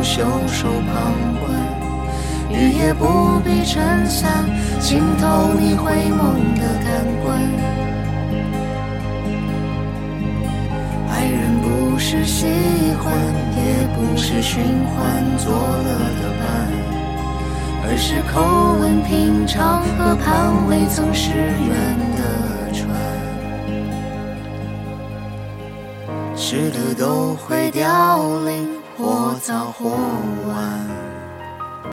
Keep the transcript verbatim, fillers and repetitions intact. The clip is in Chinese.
袖手旁观，雨也不必撑伞，浸透你回眸的感官。爱人不是喜欢，也不是寻欢作乐的伴，而是口吻平常，河畔未曾失缘的船。是的都会凋零，或早或晚。